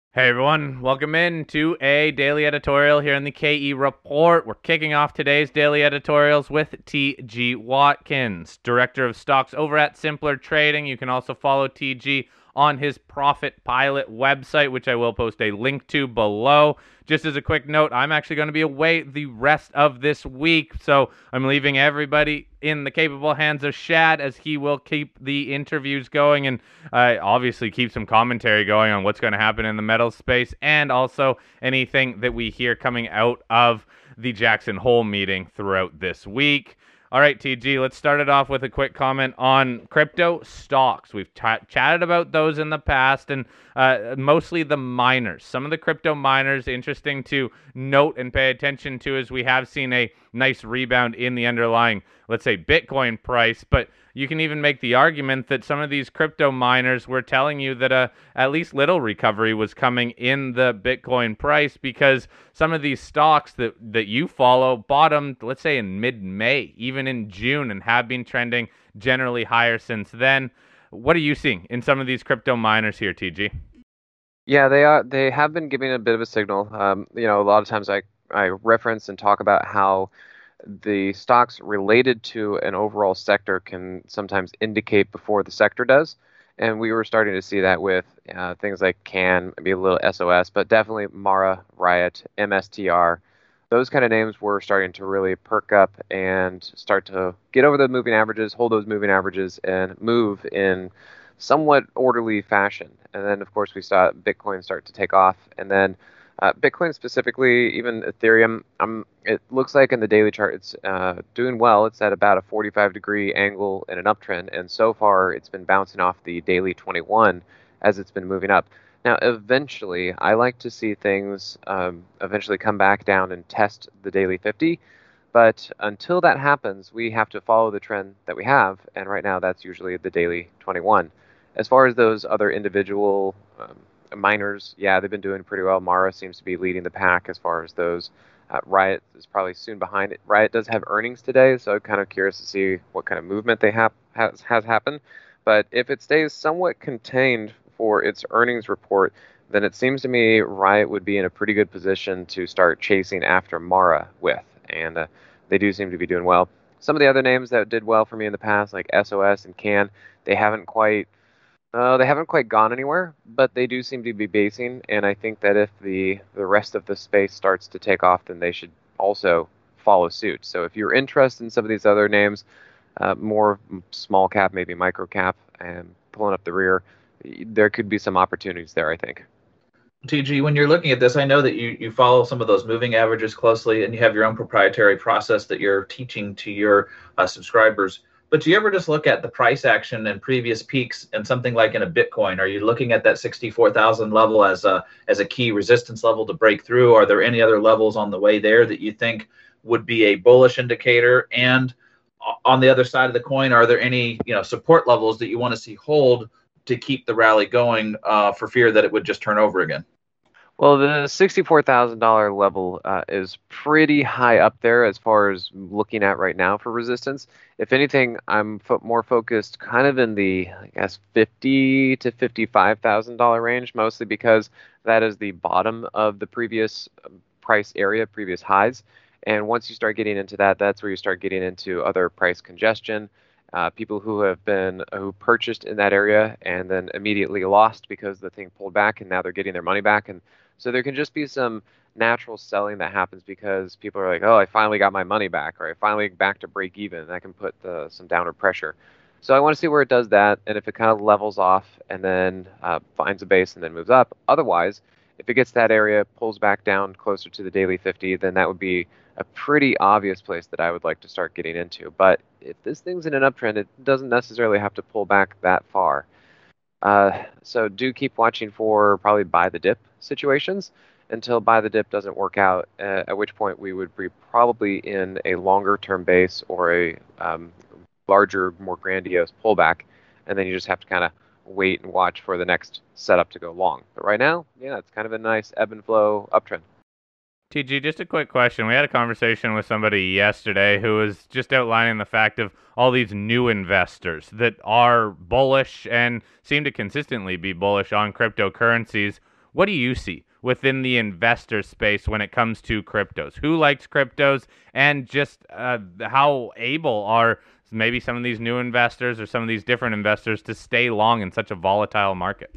Hey everyone, welcome in to a daily editorial here in the KE Report. We're kicking off today's daily editorials with TG Watkins, Director of Stocks over at Simpler Trading. You can also follow TG on his Profit Pilot website, which I will post a link to below. Just as a quick note, I'm actually going to be away the rest of this week, so I'm leaving everybody in the capable hands of Shad, as he will keep the interviews going and obviously keep some commentary going on what's going to happen in the metal space, and also anything that we hear coming out of the Jackson Hole meeting throughout this week. All right, TG, let's start it off with a quick comment on crypto stocks. We've chatted about those in the past, and mostly the miners. Some of the crypto miners, interesting to note and pay attention to, as we have seen a nice rebound in the underlying, let's say, Bitcoin price. But you can even make the argument that some of these crypto miners were telling you that at least little recovery was coming in the Bitcoin price, because some of these stocks that you follow bottomed, let's say, in mid-May, even in June, and have been trending generally higher since then. What are you seeing in some of these crypto miners here, TG? Yeah, they are. They have been giving a bit of a signal. A lot of times I reference and talk about how the stocks related to an overall sector can sometimes indicate before the sector does. And we were starting to see that with things like CAN, maybe a little SOS, but definitely Mara, Riot, MSTR. Those kind of names were starting to really perk up and start to get over the moving averages, hold those moving averages, and move in somewhat orderly fashion. And then, of course, we saw Bitcoin start to take off. And then Bitcoin specifically, even Ethereum, it looks like in the daily chart it's doing well. It's at about a 45-degree angle in an uptrend, and so far it's been bouncing off the daily 21 as it's been moving up. Now, eventually, I like to see things eventually come back down and test the daily 50. But until that happens, we have to follow the trend that we have, and right now that's usually the daily 21. As far as those other individual miners, yeah, they've been doing pretty well. Mara seems to be leading the pack as far as those. Riot is probably soon behind it. Riot does have earnings today, so I'm kind of curious to see what kind of movement they has happened. But if it stays somewhat contained for its earnings report, then it seems to me Riot would be in a pretty good position to start chasing after Mara with, and they do seem to be doing well. Some of the other names that did well for me in the past, like SOS and CAN, they haven't quite they haven't quite gone anywhere, but they do seem to be basing, and I think that if the rest of the space starts to take off, then they should also follow suit. So if you're interested in some of these other names, more small cap, maybe micro cap, and pulling up the rear, there could be some opportunities there, I think. TG, when you're looking at this, I know that you follow some of those moving averages closely, and you have your own proprietary process that you're teaching to your subscribers. But do you ever just look at the price action and previous peaks and something like in a Bitcoin? Are you looking at that 64,000 level as a key resistance level to break through? Are there any other levels on the way there that you think would be a bullish indicator? And on the other side of the coin, are there any support levels that you want to see hold to keep the rally going for fear that it would just turn over again? Well, the $64,000 level is pretty high up there as far as looking at right now for resistance. If anything, I'm more focused kind of in the, I guess, $50,000 to $55,000 range, mostly because that is the bottom of the previous price area, previous highs. And once you start getting into that, that's where you start getting into other price congestion. People who purchased in that area and then immediately lost because the thing pulled back, and now they're getting their money back. And so there can just be some natural selling that happens because people are like, oh, I finally got my money back, or I finally back to break even. That can put some downward pressure. So I want to see where it does that, and if it kind of levels off and then finds a base and then moves up. Otherwise, if it gets that area, pulls back down closer to the daily 50, then that would be a pretty obvious place that I would like to start getting into. But if this thing's in an uptrend, it doesn't necessarily have to pull back that far. So do keep watching for probably buy the dip situations until buy the dip doesn't work out, at which point we would be probably in a longer term base or a larger, more grandiose pullback, and then you just have to kind of wait and watch for the next setup to go long. But right now, yeah, it's kind of a nice ebb and flow uptrend. TG, just a quick question. We had a conversation with somebody yesterday who was just outlining the fact of all these new investors that are bullish and seem to consistently be bullish on cryptocurrencies. What do you see within the investor space when it comes to cryptos? Who likes cryptos, and just how able are maybe some of these new investors or some of these different investors to stay long in such a volatile market?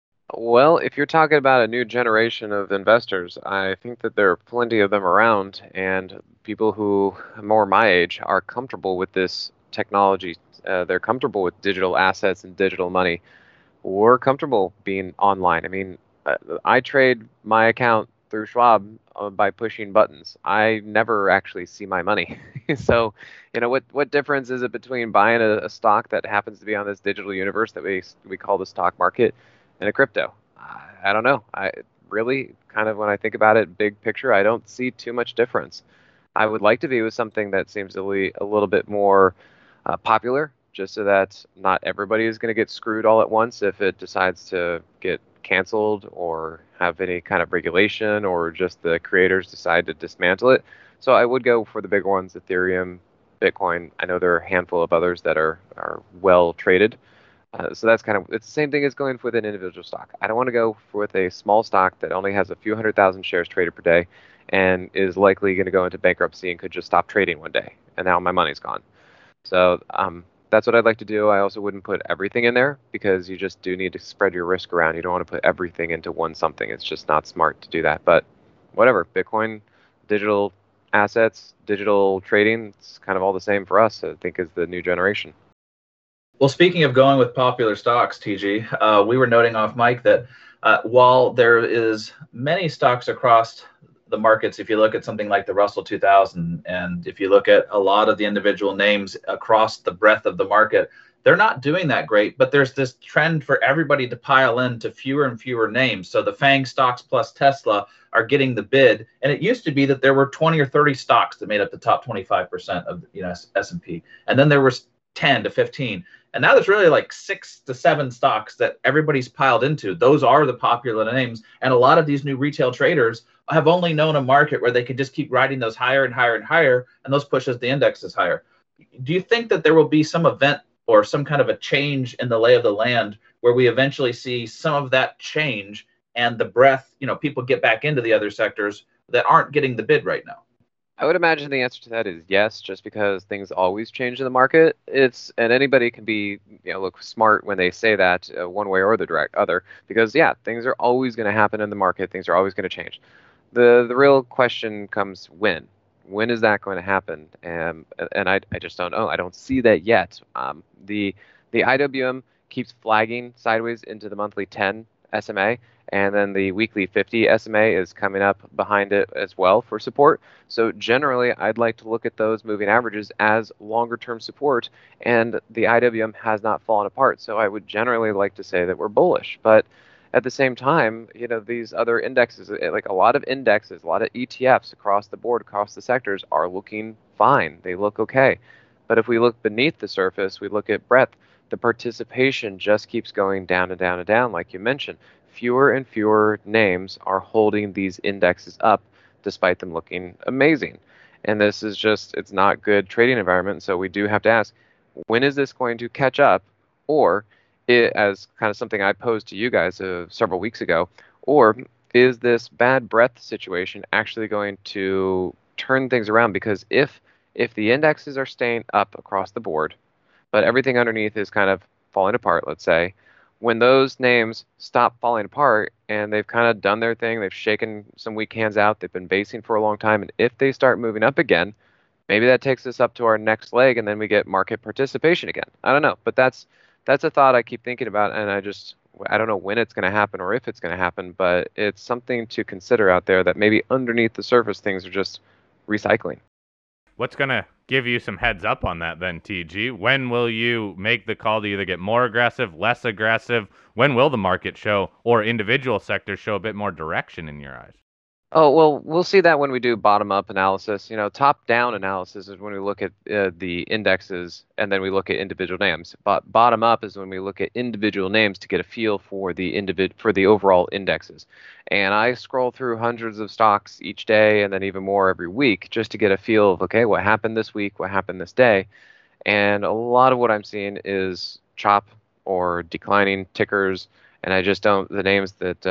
Well, if you're talking about a new generation of investors, I think that there are plenty of them around, and people who are more my age are comfortable with this technology. They're comfortable with digital assets and digital money. We're comfortable being online. I mean, I trade my account through Schwab by pushing buttons. I never actually see my money. So, what difference is it between buying a stock that happens to be on this digital universe that we call the stock market and a crypto? I don't know. I really kind of, when I think about it, big picture, I don't see too much difference. I would like to be with something that seems to be a little bit more popular, just so that not everybody is going to get screwed all at once if it decides to get canceled or have any kind of regulation, or just the creators decide to dismantle it. So I would go for the bigger ones, Ethereum, Bitcoin. I know there are a handful of others that are well traded. So that's kind of, it's the same thing as going with an individual stock. I don't want to go with a small stock that only has a few 100,000 shares traded per day and is likely going to go into bankruptcy and could just stop trading one day, and now my money's gone. So that's what I'd like to do. I also wouldn't put everything in there, because you just do need to spread your risk around. You don't want to put everything into one something. It's just not smart to do that. But whatever, Bitcoin, digital assets, digital trading, it's kind of all the same for us, I think, as the new generation. Well, speaking of going with popular stocks, TG, we were noting off mic that while there is many stocks across the markets, if you look at something like the Russell 2000, and if you look at a lot of the individual names across the breadth of the market, they're not doing that great. But there's this trend for everybody to pile into fewer and fewer names. So the FANG stocks plus Tesla are getting the bid. And it used to be that there were 20 or 30 stocks that made up the top 25% of S&P. And then there was 10 to 15. And now there's really like 6 to 7 stocks that everybody's piled into. Those are the popular names. And a lot of these new retail traders have only known a market where they can just keep riding those higher and higher and higher, and those pushes the indexes higher. Do you think that there will be some event or some kind of a change in the lay of the land where we eventually see some of that change and the breadth, people get back into the other sectors that aren't getting the bid right now? I would imagine the answer to that is yes, just because things always change in the market. And anybody can be, look smart when they say that one way or the other, because things are always going to happen in the market. Things are always going to change. The real question comes when. When is that going to happen? And I just don't know. I don't see that yet. The IWM keeps flagging sideways into the monthly 10 SMA, and then the weekly 50 SMA is coming up behind it as well for support. So generally, I'd like to look at those moving averages as longer term support, and the IWM has not fallen apart. So I would generally like to say that we're bullish. But at the same time, these other indexes, like a lot of indexes, a lot of ETFs across the board, across the sectors, are looking fine. They look okay. But if we look beneath the surface, we look at breadth, the participation just keeps going down and down and down, like you mentioned. Fewer and fewer names are holding these indexes up despite them looking amazing. And this is just, it's not good trading environment. So we do have to ask, when is this going to catch up? Or as kind of something I posed to you guys several weeks ago, or is this bad breadth situation actually going to turn things around? Because if the indexes are staying up across the board, but everything underneath is kind of falling apart, let's say, when those names stop falling apart and they've kind of done their thing, they've shaken some weak hands out, they've been basing for a long time, and if they start moving up again, maybe that takes us up to our next leg, and then we get market participation again. I don't know, but that's a thought I keep thinking about, and I don't know when it's going to happen or if it's going to happen, but it's something to consider out there, that maybe underneath the surface things are just recycling. What's going to give you some heads up on that then, TG? When will you make the call to either get more aggressive, less aggressive? When will the market show, or individual sectors show, a bit more direction in your eyes? Oh, well, we'll see that when we do bottom-up analysis. Top-down analysis is when we look at the indexes, and then we look at individual names. But bottom-up is when we look at individual names to get a feel for the overall indexes. And I scroll through hundreds of stocks each day, and then even more every week, just to get a feel of, okay, what happened this week, what happened this day. And a lot of what I'm seeing is chop or declining tickers, And I just don't, the names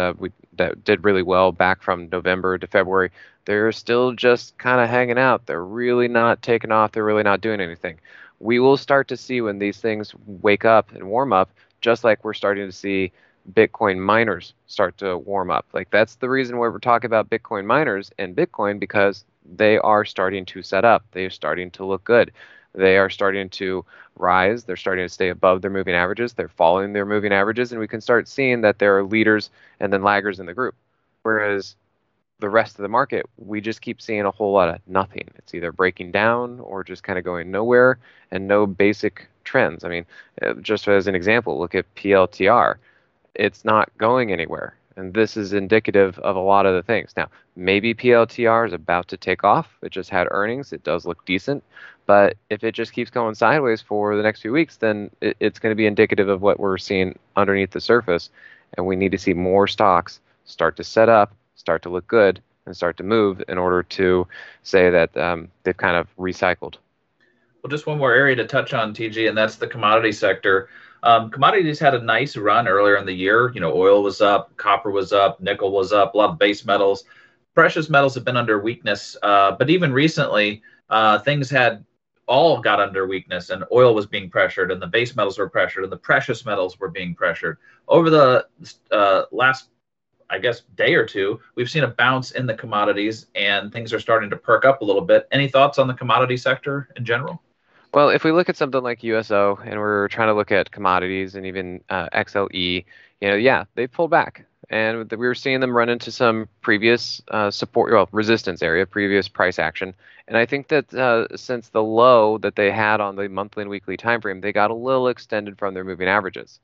that did really well back from November to February, they're still just kind of hanging out. They're really not taking off. They're really not doing anything. We will start to see when these things wake up and warm up, just like we're starting to see Bitcoin miners start to warm up. Like that's the reason why we're talking about Bitcoin miners and Bitcoin, because they are starting to set up. They are starting to look good. They are starting to rise. They're starting to stay above their moving averages. They're following their moving averages, and we can start seeing that there are leaders and then laggers in the group. Whereas the rest of the market, we just keep seeing a whole lot of nothing. It's either breaking down or just kind of going nowhere and no basic trends. I mean, just as an example, look at PLTR. It's not going anywhere. And this is indicative of a lot of the things. Now, maybe PLTR is about to take off. It just had earnings. It does look decent. But if it just keeps going sideways for the next few weeks, then it's going to be indicative of what we're seeing underneath the surface. And we need to see more stocks start to set up, start to look good, and start to move in order to say that they've kind of recycled. Well, just one more area to touch on, TG, and that's the commodity sector. Commodities had a nice run earlier in the year. You know, oil was up, copper was up, nickel was up, a lot of base metals. Precious metals have been under weakness, but even recently, things had all got under weakness, and oil was being pressured, and the base metals were pressured, and the precious metals were being pressured. Over the last, I guess, day or two, we've seen a bounce in the commodities, and things are starting to perk up a little bit. Any thoughts on the commodity sector in general? Well, if we look at something like USO and we're trying to look at commodities and even XLE, yeah, they've pulled back. And we were seeing them run into some previous resistance area, previous price action. And I think that since the low that they had on the monthly and weekly time frame, they got a little extended from their moving averages.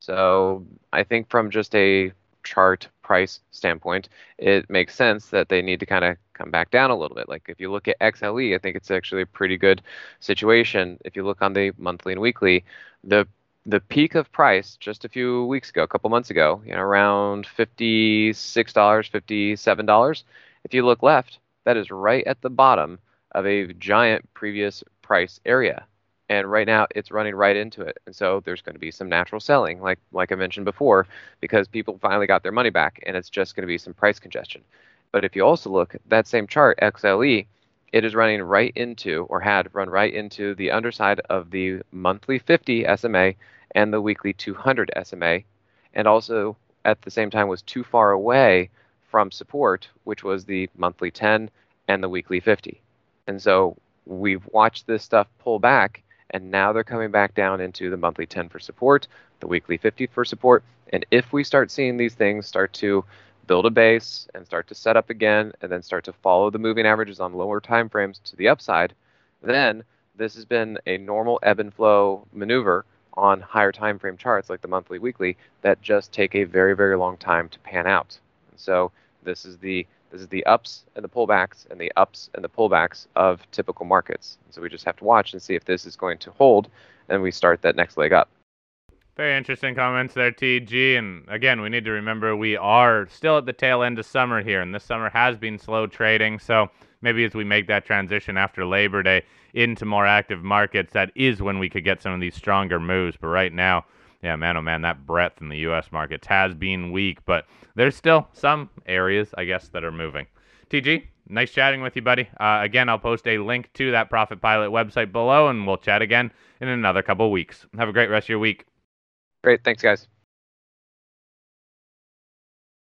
So I think from just a chart price standpoint, it makes sense that they need to kind of come back down a little bit. Like if you look at XLE, I think it's actually a pretty good situation. If you look on the monthly and weekly, the peak of price just a few weeks ago, a couple months ago, around $56, $57. If you look left, that is right at the bottom of a giant previous price area. And right now it's running right into it. And so there's going to be some natural selling, like I mentioned before, because people finally got their money back, and it's just going to be some price congestion. But if you also look at that same chart, XLE, it is running right into, or had run right into, the underside of the monthly 50 SMA and the weekly 200 SMA, and also at the same time was too far away from support, which was the monthly 10 and the weekly 50. And so we've watched this stuff pull back, and now they're coming back down into the monthly 10 for support, the weekly 50 for support. And if we start seeing these things start to build a base and start to set up again, and then start to follow the moving averages on lower time frames to the upside, then this has been a normal ebb and flow maneuver on higher time frame charts like the monthly, weekly, that just take a very, very long time to pan out. And so this is the ups and the pullbacks and the ups and the pullbacks of typical markets. And so we just have to watch and see if this is going to hold, and we start that next leg up. Very interesting comments there, TG. And again, we need to remember we are still at the tail end of summer here, and this summer has been slow trading. So maybe as we make that transition after Labor Day into more active markets, that is when we could get some of these stronger moves. But right now, yeah, man, oh man, that breadth in the U.S. markets has been weak, but there's still some areas, I guess, that are moving. TG, nice chatting with you, buddy. Again, I'll post a link to that Profit Pilot website below, and we'll chat again in another couple weeks. Have a great rest of your week. Great. Thanks, guys.